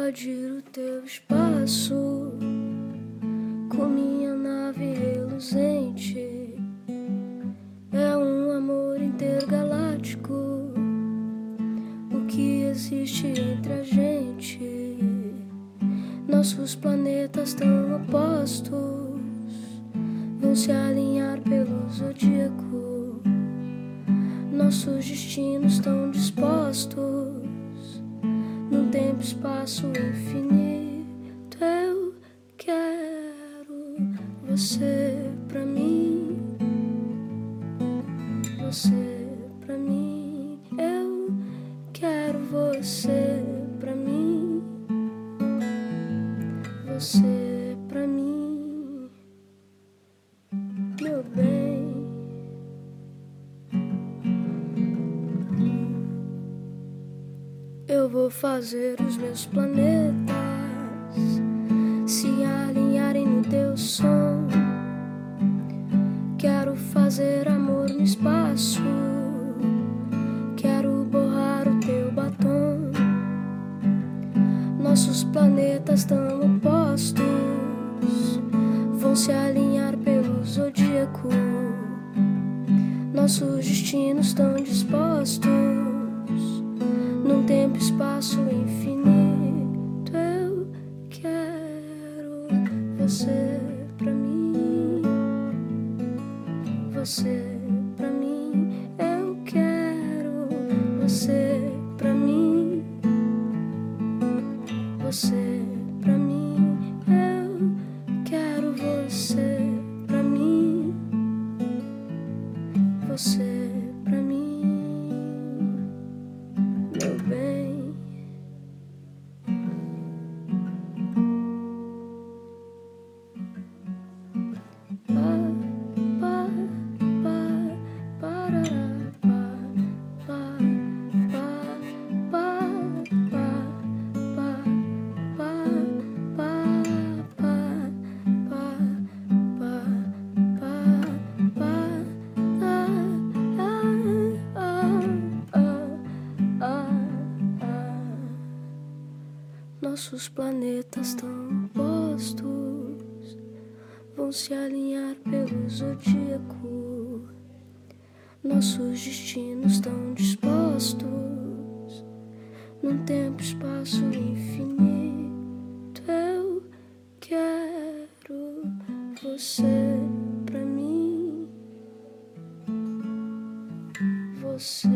invadir o teu espaço com minha nave reluzente. É um amor intergaláctico o que existe entre a gente. Nossos planetas tão opostos vão se alinhar pelo zodíaco. Nossos destinos tão dispostos num tempo e espaço infinito. Eu quero você pra mim, você pra mim. Eu quero você pra mim, você pra mim, meu bem. Eu vou fazer os meus planetas se alinharem no teu som. Quero fazer amor no espaço, quero borrar o teu batom. Nossos planetas tão opostos vão se alinhar pelo zodíaco. Nossos destinos tão dispostos num tempo e espaço infinito. Eu quero você pra mim, você pra mim. Eu quero você pra mim, você pra mim. Eu quero você pra mim, você pra mim, meu bem. Nossos planetas tão opostos vão se alinhar pelo zodíaco. Nossos destinos tão dispostos num tempo e espaço infinito. Eu quero você pra mim, você